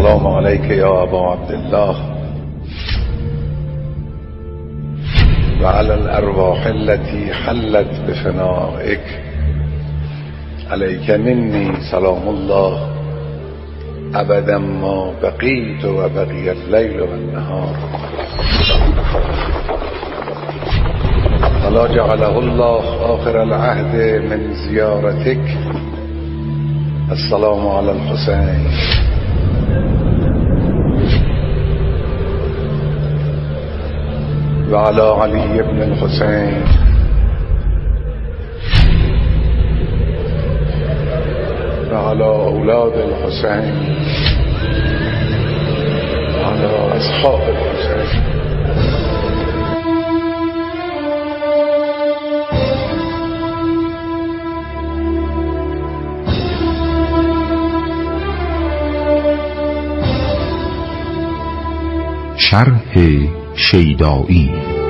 السلام عليك يا أبا عبد الله وعلى الأرواح التي حلت بفنائك عليك مني سلام الله أبدا ما بقيت وبقي الليل والنهار فلا جعله الله آخر العهد من زيارتك. السلام على الحسين وعلى علي بن الحسين وعلى أولاد الحسين وعلى أصحاب الحسين. شرح شیدایی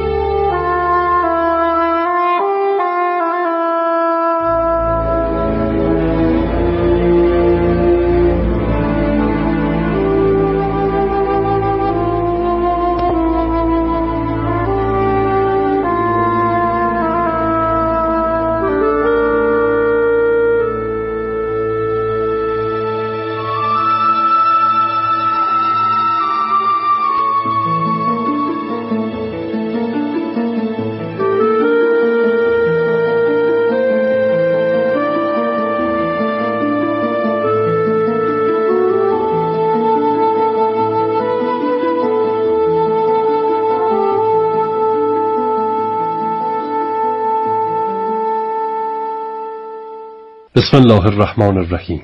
بسم الله الرحمن الرحیم.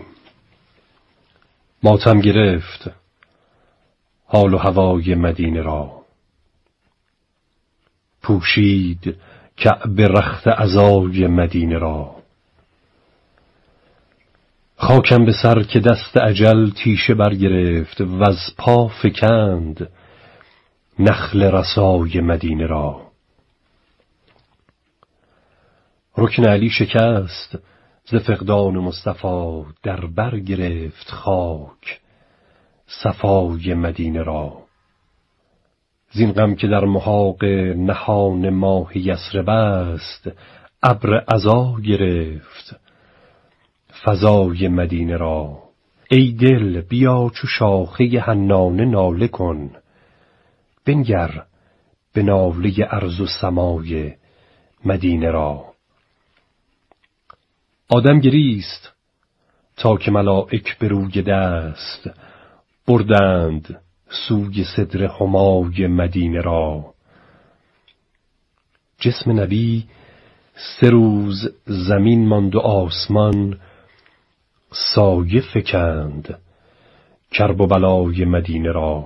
ماتم گرفت حال و هوای مدینه را، پوشید کعبه رخت عزای مدینه را. خاکم به سر که دست اجل تیشه برگرفت و از پا فکند نخل رسای مدینه را. رکن علی شکست ز فقدان مصطفی، در بر گرفت خاک صفای مدینه را. زین غم که در محاق نهان ماه یثرب است، ابر عزا گرفت فضای مدینه را. ای دل بیا چو شاخه حنانه ناله کن، بنگر به ناله ارض و سمای مدینه را. آدم گریست تا که ملائک به روی دست، بردند سوی صدر همای مدینه را. جسم نبی 3 روز زمین ماند و آسمان سایه فکند کرب و بلای مدینه را.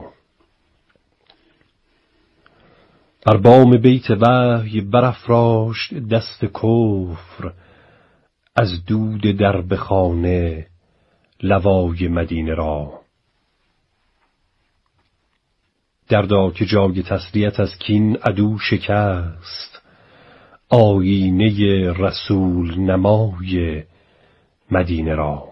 بر بام بیت وحی برافراشت دست کفر، از دود درب خانه لوای مدینه را. دردا که جای تسلیت از کین عدو شکست، آیینه رسول نمای مدینه را.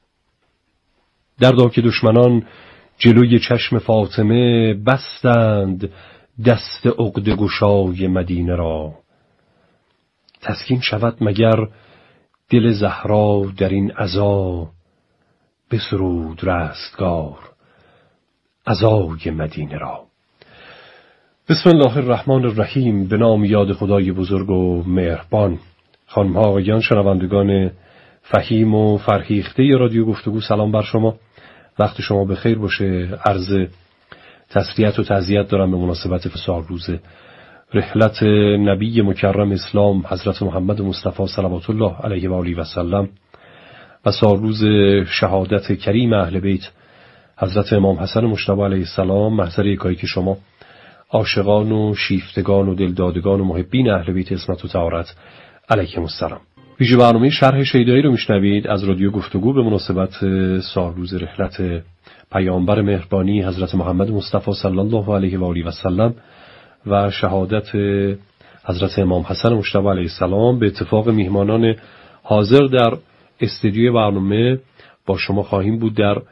دردا که دشمنان جلوی چشم فاطمه، بستند دست عقده گشای مدینه را. تسکین شود مگر دل زهرا در این عزا، بسرود رستگار عزای مدینه را. بسم الله الرحمن الرحیم. به نام یاد خدای بزرگ و مهربان. خانم ها آقایان، شنوندگان فهیم و فرهیخته رادیو گفتگو، سلام بر شما. وقت شما بخیر باشه. عرض تسلیت و تعزیت دارم به مناسبت سال روز رحلت نبی مکرم اسلام حضرت محمد مصطفی صلوات الله علیه و آله و سلم و سال روز شهادت کریم اهل بیت حضرت امام حسن مجتبی علیه السلام، محضر یکایی که شما عاشقان و شیفتگان و دلدادگان و محبین اهل بیت عصمت و طهارت علیهم السلام. ویژه برنامه شرح شیدایی رو میشنوید از رادیو گفتگو به مناسبت سال روز رحلت پیامبر مهربانی حضرت محمد مصطفی صلی الله علیه و آله و سلم و شهادت حضرت امام حسن مجتبی علیه السلام. به اتفاق میهمانان حاضر در استودیوی برنامه با شما خواهیم بود در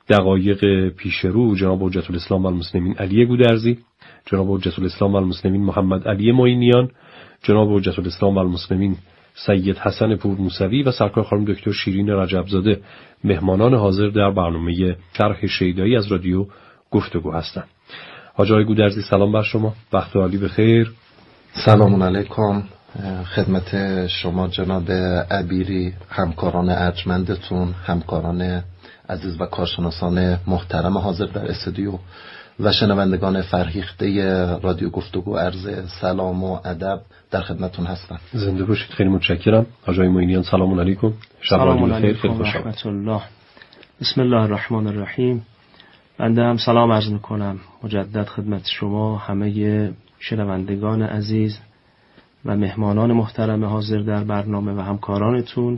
دقایق پیش رو جناب حجت الاسلام و المسلمین علی گودرزی، جناب حجت الاسلام و المسلمین محمد علی معینیان، جناب حجت الاسلام و المسلمین سید حسن پور موسوی و سرکار خانم دکتر شیرین رجبزاده مهمانان حاضر در برنامه شرح شیدایی از رادیو گفتگو هستند. حاج آقای گودرزی سلام بر شما، وقت عالی بخیر. سلام علیکم خدمت شما جناب عبیری، همکاران ارجمندتون، همکاران عزیز و کارشناسان محترم حاضر در استودیو و شنوندگان فرهیخته رادیو گفتگو، عرض سلام و ادب در خدمتتون هستم. زنده باشید. خیلی متشکرم. حاج آقای معینیان سلام علیکم. سلام علیکم و رحمت الله. بسم الله الرحمن الرحیم. بنده هم سلام عرض میکنم مجدد خدمت شما، همه شنوندگان عزیز و مهمانان محترم حاضر در برنامه و همکارانتون،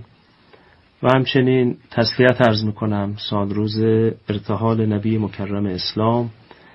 و همچنین تسلیت عرض میکنم سالروز ارتحال نبی مکرم اسلام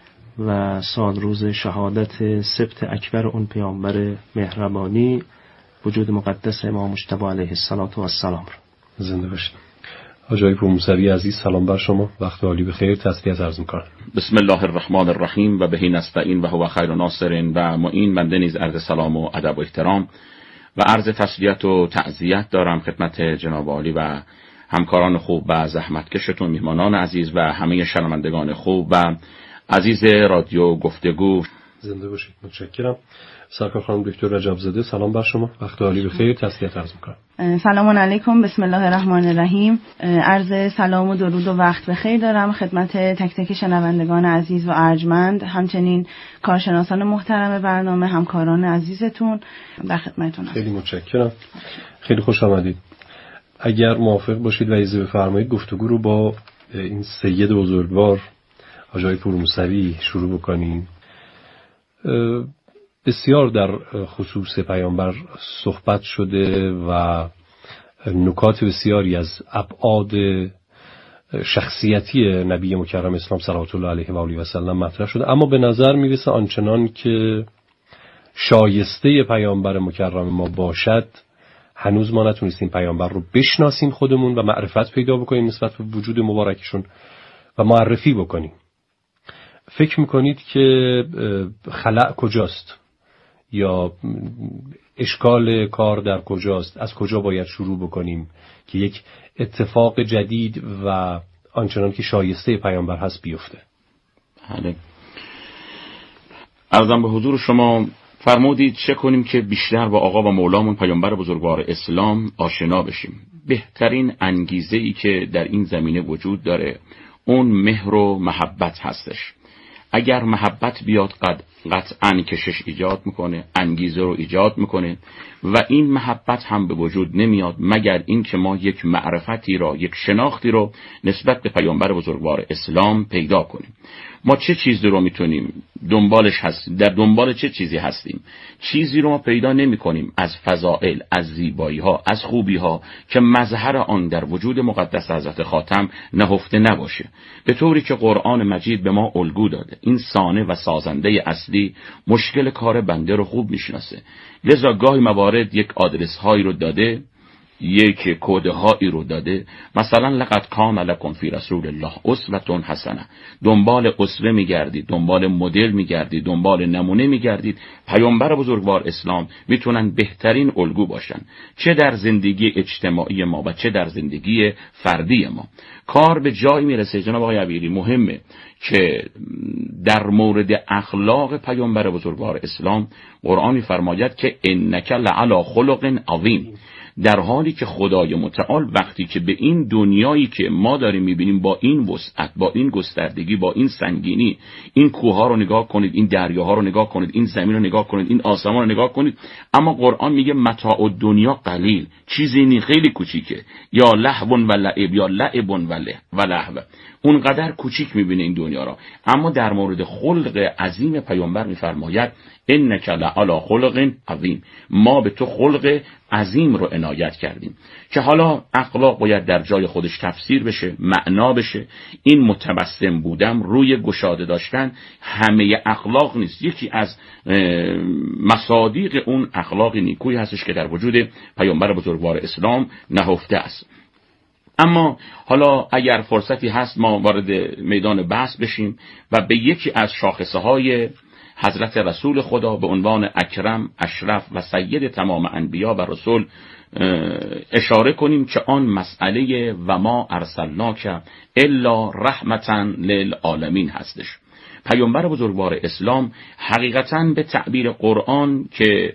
و سالروز شهادت سبت اکبر اون پیامبر مهربانی وجود مقدس امام مجتبی علیه السلام. زنده باشید. حاج آقای پور موسوی عزیز سلام بر شما، وقت عالی بخیر. تسلیت عرض میکنم. بسم الله الرحمن الرحیم و بهی نستعین و هو خیر ناصر و معین. بنده نیز عرض سلام و ادب و احترام و عرض تسلیت و تعزیت دارم خدمت جناب عالی و همکاران خوب و زحمتکشتون، میهمانان عزیز و همه شنوندگان خوب و عزیز رادیو گفتگو. زنده باشید. متشکرم. سرکار خانم دکتر رجبزاده سلام بر شما، وقت عالی بخیر. تسلیت عرض میکنم. سلام علیکم. بسم الله الرحمن الرحیم. عرض سلام و درود و وقت بخیر دارم خدمت تک تک شنوندگان عزیز و ارجمند، همچنین کارشناسان محترم برنامه، همکاران عزیزتون در خدمتتون هستم. خیلی متشکرم. خیلی خوش آمدید. اگر موافق باشید و اجازه بفرمایید گفتگو رو با این سید بزرگوار حاج آقای پور موسوی شروع بکنیم. بسیار در خصوص پیامبر صحبت شده و نکات بسیاری از ابعاد شخصیتی نبی مکرم اسلام صلوات الله علیه و آله و سلم مطرح شده، اما به نظر میرسه آنچنان که شایسته پیامبر مکرم ما باشد هنوز ما نتونستیم پیامبر رو بشناسیم خودمون و معرفت پیدا بکنیم نسبت به وجود مبارکشون و معرفی بکنیم. فکر میکنید که خلأ کجاست یا اشکال کار در کجاست؟ از کجا باید شروع بکنیم که یک اتفاق جدید و آنچنان که شایسته پیامبر هست بیفته؟ بله. عرضم به حضور شما فرمودید چه کنیم که بیشتر با آقا و مولامون پیامبر بزرگوار اسلام آشنا بشیم. بهترین انگیزه ای که در این زمینه وجود داره اون مهر و محبت هستش. اگر محبت بیاد قطعاً کشش ایجاد میکنه، انگیزه رو ایجاد میکنه و این محبت هم به وجود نمیاد مگر این که ما یک معرفتی را، یک شناختی رو نسبت به پیامبر بزرگوار اسلام پیدا کنیم. ما چه چیزی رو میتونیم دنبالش هستیم؟ در دنبال چه چیزی هستیم؟ چیزی رو ما پیدا نمی کنیم از فضائل، از زیبایی ها، از خوبی ها که مظهر آن در وجود مقدس حضرت خاتم نهفته نباشه. به طوری که قرآن مجید به ما الگو داده. این صانع و سازنده اصلی مشکل کار بنده رو خوب میشناسه، لذا گاهی موارد یک آدرس هایی رو داده، یک کد هایی رو داده، مثلا لقد کان لکم فی رسول الله اسوة حسنه. دنبال اسوه میگردید، دنبال مدل میگردید، دنبال نمونه میگردید. پیامبر بزرگوار اسلام میتونن بهترین الگو باشن، چه در زندگی اجتماعی ما و چه در زندگی فردی ما. کار به جایی میرسه جناب آقای عبیری، مهمه که در مورد اخلاق پیامبر بزرگوار اسلام قرآن میفرماید که انک لعلی خلق عظیم. در حالی که خدای متعال وقتی که به این دنیایی که ما داریم میبینیم با این وسعت، با این گستردگی، با این سنگینی، این کوهها رو نگاه کنید، این دریاها رو نگاه کنید، این زمین رو نگاه کنید، این آسمان رو نگاه کنید، اما قرآن میگه متاع الدنیا قلیل، چیزی نی، خیلی کوچیکه، یا لهو و لعب، یا لعب و لهو. اونقدر کوچیک میبینه این دنیا را. اما در مورد خلق عظیم پیامبر میفرماید انک لعلی خلق عظیم، ما به تو خلق عظیم رو عنایت کردیم. که حالا اخلاق باید در جای خودش تفسیر بشه، معنا بشه. این متبسم بودم، روی گشاده داشتن همه اخلاق نیست، یکی از مصادیق اون اخلاق نیکویی هستش که در وجود پیامبر بزرگوار اسلام نهفته است. اما حالا اگر فرصتی هست ما وارد میدان بحث بشیم و به یکی از شاخصه های حضرت رسول خدا به عنوان اکرم، اشرف و سید تمام انبیا و رسول اشاره کنیم که آن مسئله و ما ارسلناک الا رحمتا للعالمین هستش. پیامبر بزرگوار اسلام حقیقتاً به تعبیر قرآن که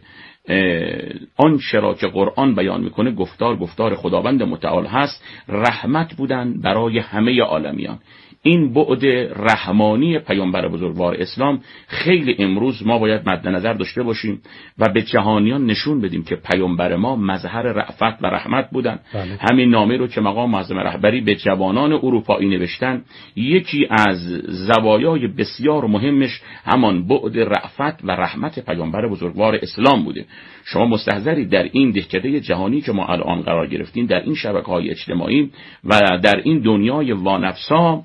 آنچه را که قرآن بیان میکنه گفتار خداوند متعال هست، رحمت بودن برای همه عالمیان. این بعد رحمانی پیامبر بزرگوار اسلام خیلی امروز ما باید مد نظر داشته باشیم و به جهانیان نشون بدیم که پیامبر ما مظهر رأفت و رحمت بودن. همین نامه رو که مقام معظم رهبری به جوانان اروپایی نوشتن، یکی از زوایای بسیار مهمش همان بعد رأفت و رحمت پیامبر بزرگوار اسلام بوده. شما مستحضری در این دهکده جهانی که ما الان قرار گرفتیم، در این شبکه‌های اجتماعی و در این دنیای وانفسا،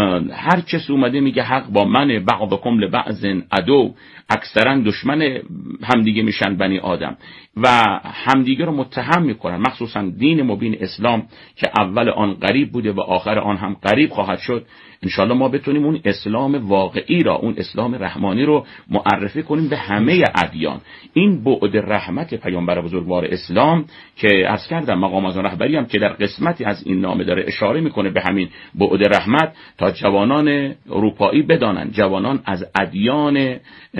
هر کس اومده میگه حق با من، بعضکم لبعض عدو، اکثرا دشمن همدیگه میشن بنی آدم و همدیگه رو متهم میکنن، مخصوصا دین مبین اسلام که اول آن غریب بوده و آخر آن هم غریب خواهد شد. انشالله ما بتونیم اون اسلام واقعی را، اون اسلام رحمانی رو معرفی کنیم به همه ادیان. این بعد رحمت پیامبر بزرگوار اسلام که عرض کردم مقام معظم رهبری هم که در قسمتی از این نامه داره اشاره میکنه به همین بعد رحمت تا جوانان اروپایی بدانن، جوانان از ادیان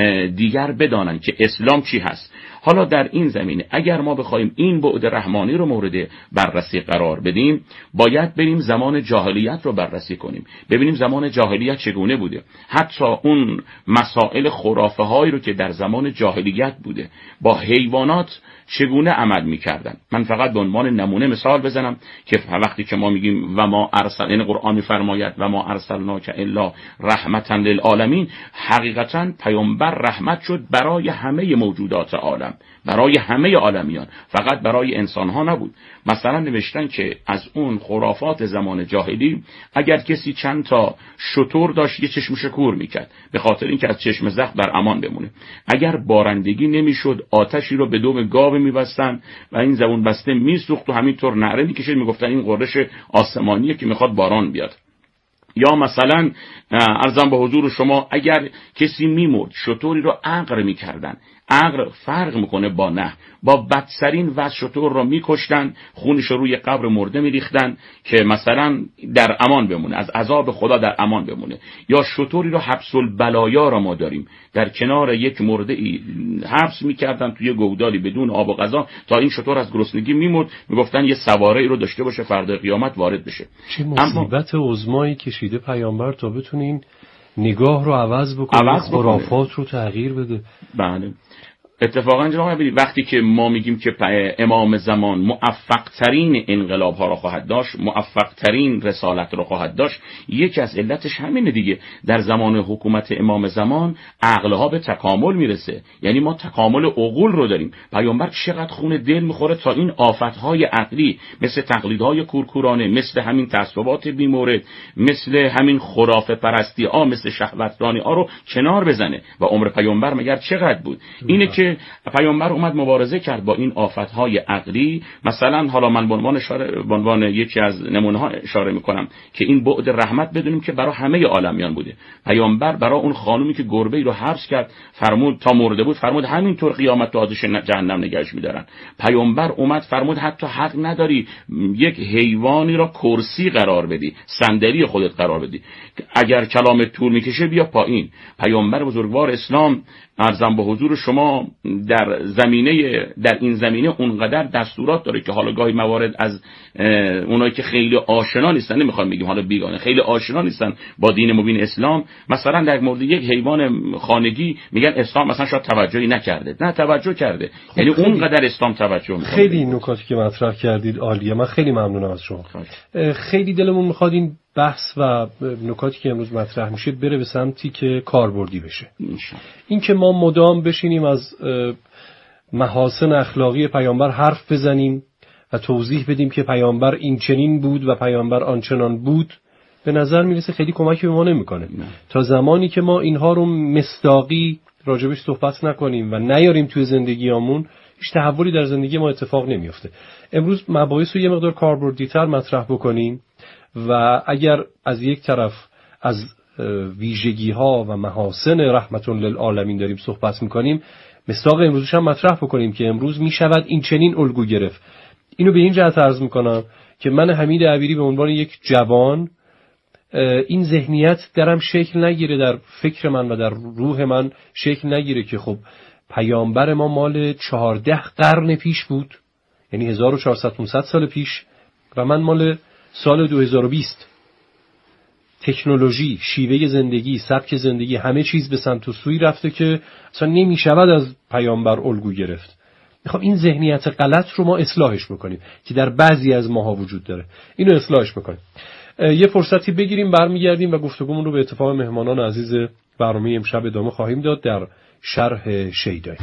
دیگر بدانن که اسلام چی هست. حالا در این زمینه اگر ما بخوایم این بعد رحمانی رو مورد بررسی قرار بدیم، باید بریم زمان جاهلیت رو بررسی کنیم، ببینیم زمان جاهلیت چگونه بوده، حتی اون مسائل خرافه هایی رو که در زمان جاهلیت بوده با حیوانات چگونه عمل می‌کردن. من فقط به عنوان نمونه مثال بزنم که وقتی که ما میگیم و ما ارسل، این قرآن می‌فرماید و ما ارسلناک الا رحمتا للعالمین، حقیقتاً پیامبر رحمت شد برای همه موجودات عالم، برای همه عالمیان، فقط برای انسان‌ها نبود. مثلا نوشتن که از اون خرافات زمان جاهلی اگر کسی چند تا شتر داشت یه چشم شکور میکرد به خاطر اینکه از چشم زخم در امان بمونه. اگر بارندگی نمیشد آتشی رو به دم گاو میبستن و این زبون بسته میسوخت و همینطور نعره میکشید، میگفتن این قررش آسمانیه که میخواد باران بیاد. یا مثلا عرضم به حضور شما اگر کسی میمرد شتری رو عقر میکردن. عقر فرق میکنه با نه، با بدترین وضع شتر رو میکشتن، خونش رو روی قبر مرده میریختن که مثلا در امان بمونه، از عذاب خدا در امان بمونه. یا شتری رو حبس البلایا رو ما داریم، در کنار یک مرده ای حبس میکردن توی گودالی بدون آب و غذا تا این شتر از گرسنگی میمرد، میگفتن یه سواره ای رو داشته باشه فردا قیامت وارد بشه. چه مصیبت عظمایی کشیده پیامبر تا بتونین نگاه رو عوض بکنه، خرافات رو تغییر بده. بله اتفاقا جناب عبیدی وقتی که ما میگیم که امام زمان موفق ترین انقلاب ها را خواهد داشت، موفق ترین رسالت را خواهد داشت، یکی از علتش همینه دیگه. در زمان حکومت امام زمان عقل ها به تکامل میرسه، یعنی ما تکامل عقول رو داریم. پیامبر چقدر خون دل میخوره تا این آفت های عقلی مثل تقلیدهای کورکورانه، مثل همین تعصبات بیمورد، مثل همین خرافه پرستی ها، مثل شهوترانی ها رو کنار بزنه. و عمر پیامبر مگر چقدر بود؟ اینه که پیامبر اومد مبارزه کرد با این آفت‌های عقلی. مثلا حالا من به عنوان یکی از نمونه‌ها اشاره می‌کنم که این بعد رحمت بدونیم که برای همه عالمیان بوده. پیامبر برای اون خانومی که گربه‌ای رو حبس کرد، فرمود تا مرده بود، فرمود همینطور قیامت تو آتش جهنم نگهش می‌دارن. پیامبر اومد فرمود حتی حق نداری یک حیوانی را کرسی قرار بدی، صندلی خودت قرار بدی، اگر کلامت طول می‌کشه بیا پایین. پیامبر بزرگوار اسلام عرضم به حضور شما در این زمینه اونقدر دستورات داره که حالا گاهی موارد از اونایی که خیلی آشنا نیستن، نمیخوام بگیم حالا بیگانه، خیلی آشنا نیستن با دین مبین اسلام، مثلا در مورد یک حیوان خانگی میگن اسلام مثلا شاید توجهی نکرده. نه توجه کرده، یعنی اونقدر اسلام توجه میکنه. خیلی نکاتی که مطرح کردید عالیه، من خیلی ممنونم از شما. خیلی دلمون میخواد این بحث و نکاتی که امروز مطرح میشه بره به سمتی که کاربردی بشه. این که ما مدام بشینیم از محاسن اخلاقی پیامبر حرف بزنیم و توضیح بدیم که پیامبر این چنین بود و پیامبر آنچنان بود، به نظر میرسه خیلی کمکی به ما نمیکنه. تا زمانی که ما اینها رو مصداقی راجبش صحبت نکنیم و نیاریم توی زندگیامون، هیچ تحولی در زندگی ما اتفاق نمیفته. امروز مباحث رو یه مقدار کاربردی‌تر مطرح بکنیم و اگر از یک طرف از ویژگی‌ها و محاسن رحمت للعالمین داریم صحبت می‌کنیم، مصداق امروزش هم مطرح بکنیم که امروز می‌شود این چنین الگو گرفت. اینو به این جهت عرض می‌کنم که من حمید عبیری به عنوان یک جوان این ذهنیت درم شکل نگیره، در فکر من و در روح من شکل نگیره که خب پیامبر ما مال 14 قرن پیش بود، یعنی 1400 سال پیش، و من مال سال 2020. تکنولوژی، شیوه زندگی، سبک زندگی، همه چیز به سمت و سوی رفته که اصلا نمیشود از پیامبر الگو گرفت. میخوام این ذهنیت غلط رو ما اصلاحش بکنیم که در بعضی از ماها وجود داره، اینو اصلاحش بکنیم. یه فرصتی بگیریم، برمیگردیم و گفتگومون رو به اتفاق مهمانان عزیز برنامه امشب ادامه خواهیم داد در شرح شیدایی.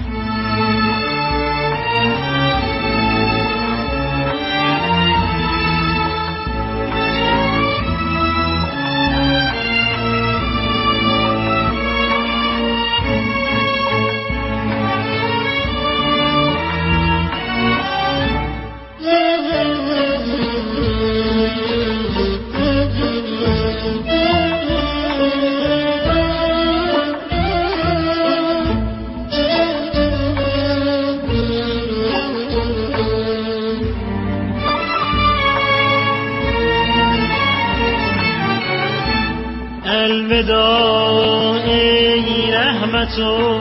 الوداع ای رحمت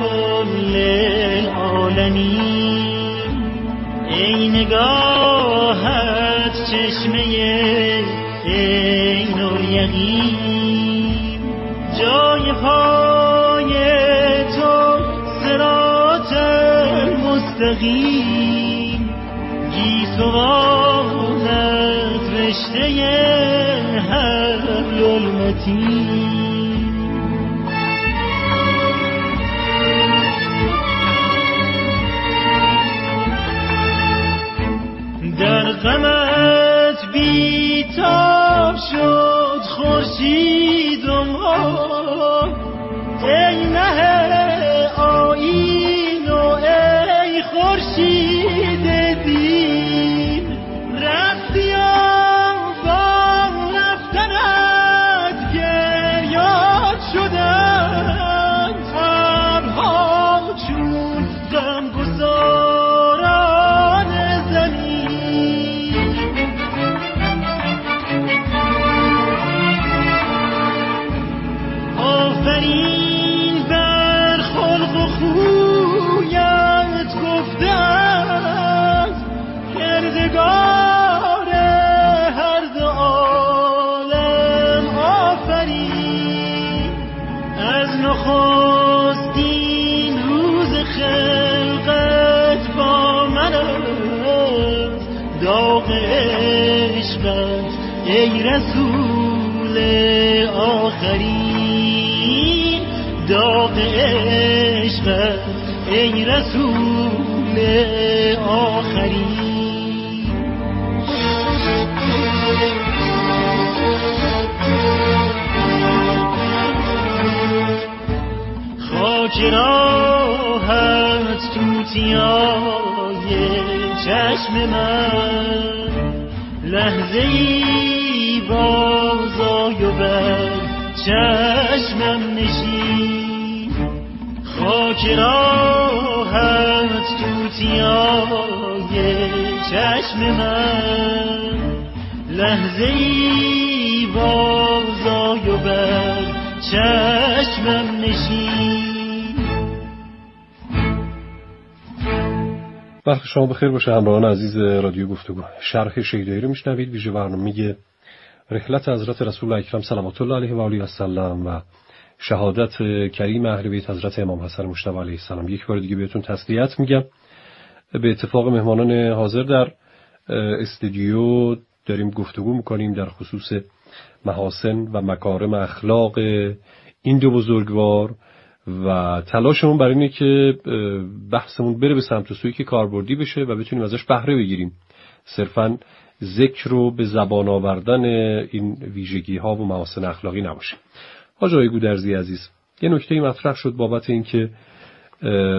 للعالمین، ای نگاهت چشمه عین الیقین، جای پای تو صراط مستقیم، گیسوانت رشته حبل المتین. در غمت بیتاب شد خورشید و ما، ای مه آیین و ای خورشید دین، رفتی با رفتنت گریاد شدند، ابرها چون غمگساران زمین. آفرین بر خلق و خویت گفتند، کردگار هر دو عالم آفرین. از نخستین روز خلقت با من است، داغ عشقت ای رسول آخرین، داغ عشقت ای رسول آخرین. خاک راهت توتیای چشم من، لحظه ای بازای و بر چشمم نشین. خاک راهت توتیای چشم من، لحظه ای بازای و بر چشمم نشین. وقت شما بخیر باشه همراهان عزیز رادیو گفتگو. شرح شیدایی رو میشنوید، ویژه برنامه رحلت حضرت رسول اکرم صلوات الله علیه و آله و سلم و شهادت کریم اهل بیت حضرت امام حسن مجتبی علیه السلام. یک بار دیگه بهتون تسلیت میگم. به اتفاق مهمانان حاضر در استودیو داریم گفتگو میکنیم در خصوص محاسن و مکارم اخلاق این دو بزرگوار و تلاشمون برای اینه که بحثمون بره به سمت و سویی که کاربردی بشه و بتونیم ازش بهره بگیریم. صرفاً ذکر رو به زبان آوردن این ویژگی ها و محاسن اخلاقی نباشه. حاج آقای گودرزی عزیز، یه نکته مطرح شد بابت این که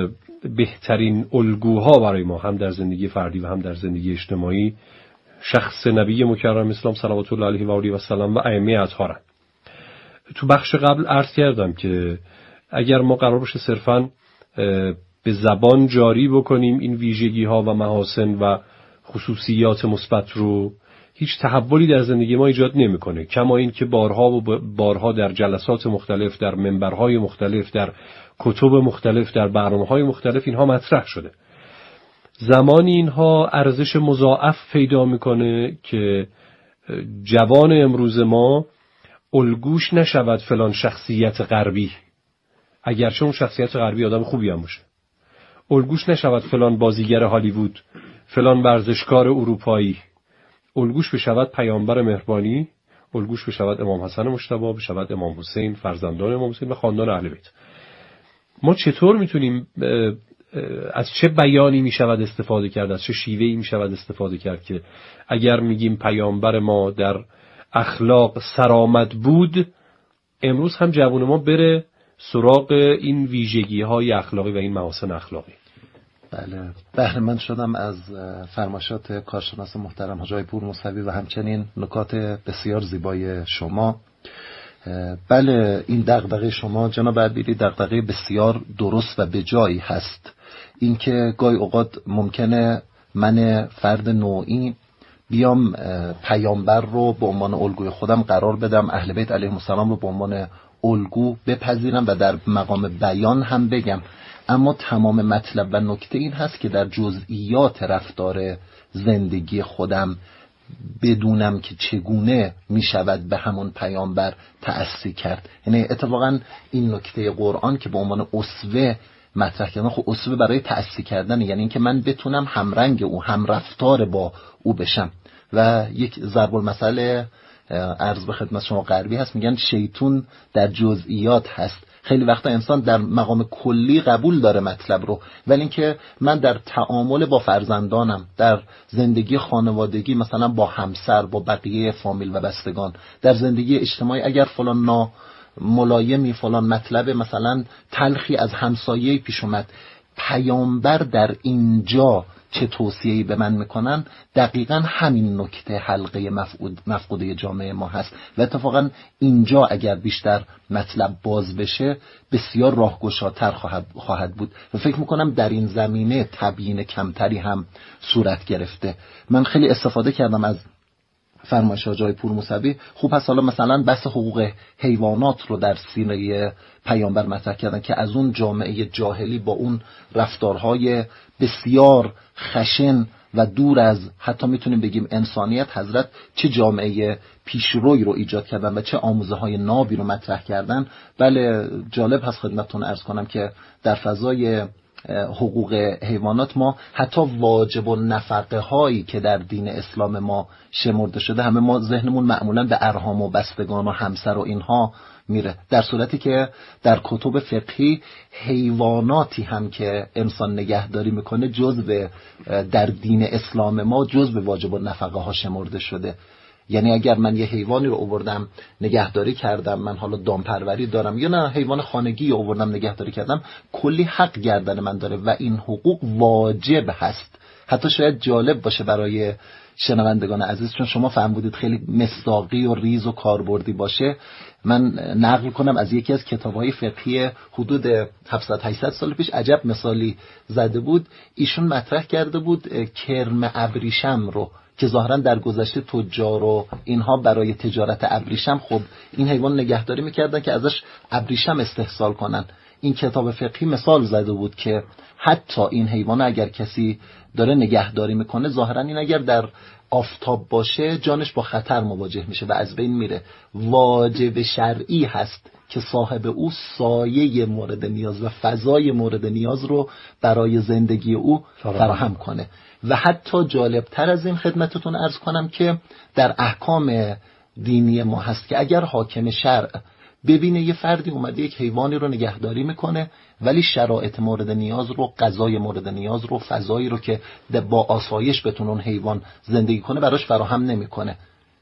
بهترین الگوها برای ما هم در زندگی فردی و هم در زندگی اجتماعی شخص نبی مکرم اسلام صلوات الله علیه و آله و سلم و ائمه اطهارن. تو بخش قبل عرض کردم که اگر ما قرار باشه صرفاً به زبان جاری بکنیم این ویژگی ها و محاسن و خصوصیات مثبت رو، هیچ تحولی در زندگی ما ایجاد نمیکنه. کما این که بارها و بارها در جلسات مختلف، در منبرهای مختلف، در کتب مختلف، در برنامه‌های مختلف اینها مطرح شده. زمانی اینها ارزش مضاعف پیدا میکنه که جوان امروز ما الگوش نشود فلان شخصیت غربی، اگرچه اون شخصیت غربی آدم خوبی هم باشه. الگوش نشود فلان بازیگر هالیوود، فلان ورزشکار اروپایی. الگوش بشود پیامبر مهربانی، الگوش بشود امام حسن مجتبی، بشود امام حسین، فرزندان امام حسین و خاندان اهل بیت. ما چطور میتونیم از چه بیانی میشود استفاده کرد، از چه شیوهی میشود استفاده کرد که اگر میگیم پیامبر ما در اخلاق سرآمد بود، امروز هم جوان ما سراغ این ویژگی های اخلاقی و این محاسن اخلاقی. بله، بهره مند شدم از فرمایشات کارشناس محترم حاج آقای پور موسوی و همچنین نکات بسیار زیبای شما. بله، این دغدغه شما جناب عبیری دغدغه بسیار درست و بجایی هست. اینکه گاهی اوقات ممکنه من فرد نوعی بیام پیامبر رو به عنوان الگوی خودم قرار بدم، اهل بیت علیهم السلام رو به عنوان الگو بپذیرم و در مقام بیان هم بگم، اما تمام مطلب و نکته این هست که در جزئیات رفتار زندگی خودم بدونم که چگونه می شود به همون پیامبر تأسی کرد. یعنی اتفاقا این نکته قرآن که به عنوان اسوه مطرح کردن، خب اسوه برای تأسی کردن، یعنی اینکه من بتونم همرنگ او، هم رفتار با او بشم. و یک ضرب المثل عرض به خدمت شما غربی هست، میگن شیطون در جزئیات هست. خیلی وقتا انسان در مقام کلی قبول داره مطلب رو، ولی اینکه من در تعامل با فرزندانم، در زندگی خانوادگی مثلا با همسر، با بقیه فامیل و بستگان، در زندگی اجتماعی اگر فلان ملایمی، فلان مطلب مثلا تلخی از همسایه پیش اومد، پیامبر در اینجا چه توصیه‌ای به من میکنن، دقیقاً همین نکته حلقه مفقوده جامعه ما هست. و اتفاقاً اینجا اگر بیشتر مطلب باز بشه بسیار راهگشاتر خواهد بود و فکر میکنم در این زمینه تبیین کمتری هم صورت گرفته. من خیلی استفاده کردم از فرمایش حاج آقای پور موسوی. خوب هست حالا مثلا بحث حقوق حیوانات رو در سینه پیامبر مطرح کردن که از اون جامعه جاهلی با اون رفتارهای بسیار خشن و دور از حتی میتونیم بگیم انسانیت، حضرت چه جامعه پیشروی رو ایجاد کردن و چه آموزه های نابی رو مطرح کردن. بله، جالب هست خدمتتون عرض کنم که در فضای حقوق حیوانات ما حتی واجب النفقه هایی که در دین اسلام ما شمرده شده، همه ما ذهنمون معمولا به ارحام و بستگان و همسر و اینها میره، در صورتی که در کتب فقهی حیواناتی هم که انسان نگهداری میکنه جزء در دین اسلام ما جزء واجب النفقه ها شمرده شده. یعنی اگر من یه حیوانی رو آوردم نگهداری کردم، من حالا دامپروری دارم یا نه حیوان خانگی رو آوردم نگهداری کردم، کلی حق گردن من داره و این حقوق واجب هست. حتی شاید جالب باشه برای شنوندگان عزیز، چون شما فرمودید خیلی مصداقی و ریز و کاربردی باشه، من نقل کنم از یکی از کتاب‌های فقهی حدود 700-800 سال پیش عجب مثالی زده بود. ایشون مطرح کرده بود کرم ابریشم رو که ظاهرا در گذشته تجار و اینها برای تجارت ابریشم خب این حیوان نگهداری میکردن که ازش ابریشم استحصال کنن. این کتاب فقهی مثال زده بود که حتی این حیوان اگر کسی داره نگهداری میکنه، ظاهرا این اگر در آفتاب باشه جانش با خطر مواجه میشه و از بین میره. واجب شرعی هست که صاحب او سایه مورد نیاز و فضای مورد نیاز رو برای زندگی او فراهم کنه. و حتی جالبتر از این خدمتتون عرض کنم که در احکام دینی ما هست که اگر حاکم شرع ببینه یه فردی اومده یک حیوانی رو نگهداری میکنه ولی شرایط مورد نیاز رو، غذای مورد نیاز رو، فضایی رو که با آسایش بتونه اون حیوان زندگی کنه براش فراهم نمیکنه،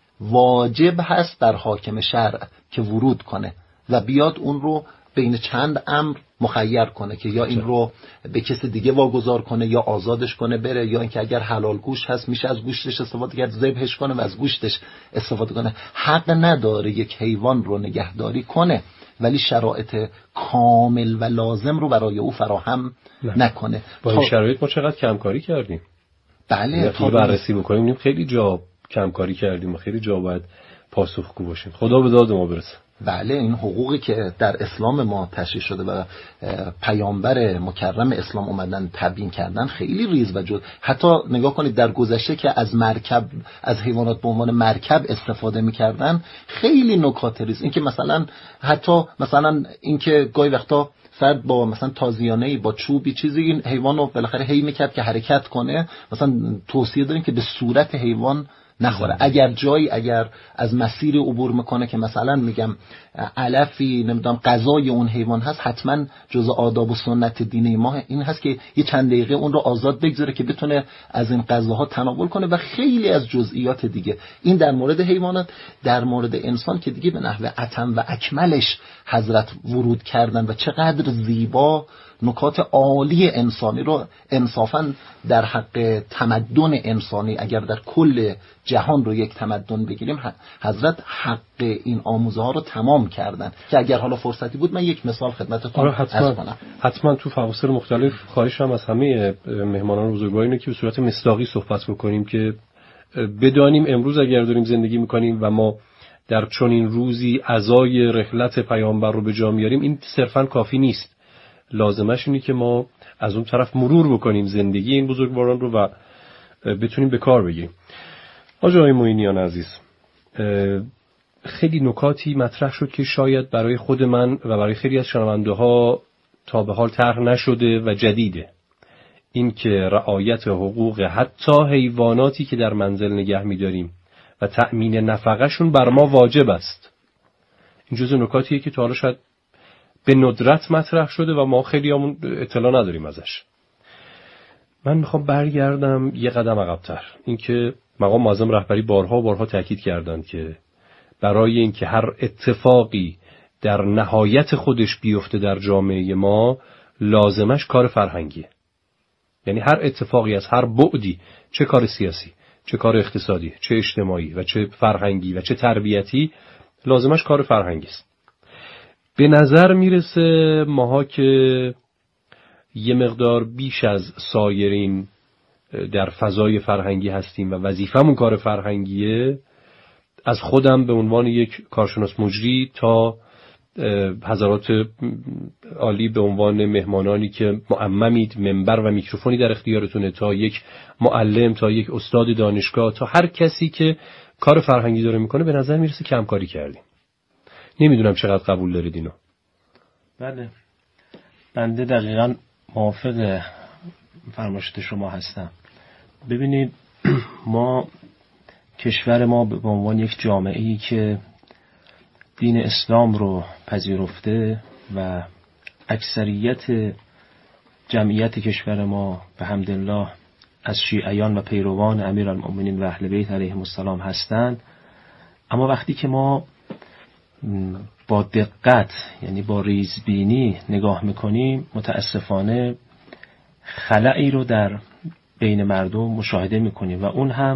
واجب هست بر حاکم شرع که ورود کنه و بیاد اون رو بین چند امر مخیر کنه که یا این رو به کسی دیگه واگذار کنه یا آزادش کنه بره، یا اینکه اگر حلال گوشت هست میشه از گوشتش استفاده کرد، ذبحش کنه و از گوشتش استفاده کنه. حق نداره یک حیوان رو نگهداری کنه ولی شرایط کامل و لازم رو برای او فراهم نکنه. با این شرایط ما چقدر کمکاری کردیم. بله تا بررسی بکنیم خیلی جا کمکاری کردیم و خیلی جا باید پاسخگو باشیم. خدا به داد ما برسه. بله این حقوقی که در اسلام ما تشریح شده و پیامبر مکرم اسلام اومدن تبیین کردن خیلی ریز و جد. حتی نگاه کنید در گذشته که از مرکب، از حیوانات به عنوان مرکب استفاده می‌کردن، خیلی نکات ریز. این که مثلا حتی مثلا این که گاهی وقتا فرد با مثلا تازیانه‌ای با چوبی چیزی این حیوان رو بالاخره هی می‌کرد که حرکت کنه، مثلا توصیه داریم که به صورت حیوان نخوره. اگر از مسیر عبور میکنه که مثلا میگم علفی نمیدونم غذای اون حیوان هست، حتما جزء آداب و سنت دین ما این هست که یه چند دقیقه اون رو آزاد بگذاره که بتونه از این غذاها تناول کنه و خیلی از جزئیات دیگه. این در مورد حیوانات. در مورد انسان که دیگه به نحو اتم و اکملش حضرت ورود کردن و چقدر زیبا نکات عالی انسانی رو انصافاً در حق تمدن انسانی، اگر در کل جهان رو یک تمدن بگیریم، حضرت حق این آموزه ها رو تمام کردن که اگر حالا فرصتی بود من یک مثال خدمتتون عرض کنم. حتما تو فواصل مختلف خواهشم از همه مهمانان بزرگوار اینه که به صورت مصداقی صحبت بکنیم که بدانیم امروز اگر داریم زندگی میکنیم و ما در چنین روزی عزای رحلت پیامبر رو به جا میاریم، این صرفاً کافی نیست. لازمش اینه که ما از اون طرف مرور بکنیم زندگی این بزرگواران رو و بتونیم به کار بگیریم. حاج آقای معینیان عزیز، خیلی نکاتی مطرح شد که شاید برای خود من و برای خیلی از شنونده ها تا به حال طرح نشده و جدیده. این که رعایت حقوق حتی حیواناتی که در منزل نگه می‌داریم و تأمین نفقه‌شون بر ما واجب است. این جزء نکاتیه که تا حالا شاید به ندرت مطرح شده و ما خیلیامون اطلاع نداریم ازش. من میخوام برگردم یه قدم عقب‌تر. اینکه مقام معظم رهبری بارها تاکید کردند که برای اینکه هر اتفاقی در نهایت خودش بیفته در جامعه ما، لازمش کار فرهنگیه. یعنی هر اتفاقی از هر بعدی، چه کار سیاسی، چه کار اقتصادی، چه اجتماعی و چه فرهنگی و چه تربیتی، لازمش کار فرهنگی است. به نظر میرسه ماها که یه مقدار بیش از سایرین در فضای فرهنگی هستیم و وظیفمون کار فرهنگیه، از خودم به عنوان یک کارشناس مجری تا حضرات عالی به عنوان مهمانانی که معممید، منبر و میکروفونی در اختیارتونه، تا یک معلم، تا یک استاد دانشگاه، تا هر کسی که کار فرهنگی داره میکنه، به نظر میرسه کمکاری کردیم. نمیدونم چقدر قبول دارید اینو. بله، بنده دقیقاً موافق فرمایشات شما هستم. ببینید، ما کشور ما به عنوان یک جامعه‌ای که دین اسلام رو پذیرفته و اکثریت جمعیت کشور ما به حمدالله از شیعیان و پیروان امیرالمؤمنین و اهل بیت علیهم السلام هستند، اما وقتی که ما با دقت، یعنی با ریزبینی نگاه میکنیم، متاسفانه خلایی رو در بین مردم مشاهده میکنیم و اون هم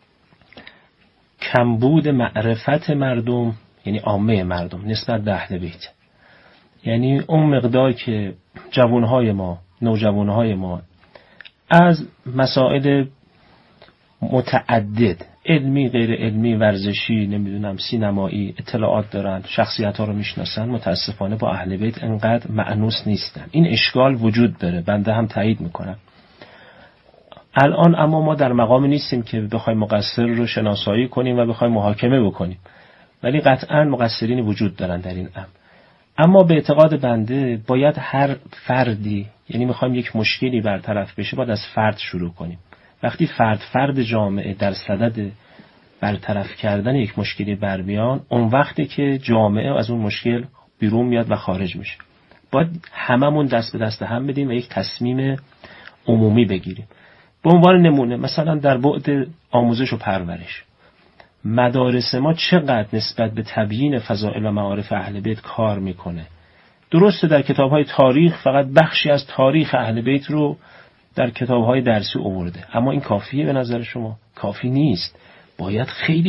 کمبود معرفت مردم، یعنی عامه مردم نسبت به اهل بیت. یعنی اون مقدار که جوانهای ما، نوجوانهای ما از مسائل متعدد، علمی، غیر علمی، ورزشی، نمیدونم سینمایی اطلاعات دارن، شخصیت ها رو میشناسن، متاسفانه با اهل بیت انقدر مأنوس نیستن. این اشکال وجود داره، بنده هم تایید میکنم. الان اما ما در مقام نیستیم که بخوایم مقصر رو شناسایی کنیم و بخوایم محاکمه بکنیم، ولی قطعا مقصرین وجود دارن در این امر. اما به اعتقاد بنده باید هر فردی، یعنی میخوایم یک مشکلی برطرف بشه، باید از فرد شروع کنیم. وقتی فرد جامعه در صدد برطرف کردن یک مشکلی برمیان، اون وقتی که جامعه از اون مشکل بیرون میاد و خارج میشه. باید هممون دست به دست هم بدیم و یک تصمیم عمومی بگیریم. به عنوان نمونه، مثلا در بعد آموزش و پرورش، مدارس ما چقدر نسبت به تبیین فضائل و معارف اهل بیت کار میکنه؟ درسته در کتاب‌های تاریخ فقط بخشی از تاریخ اهل بیت رو در کتاب‌های درسی آورده، اما این کافیه به نظر شما؟ کافی نیست. باید خیلی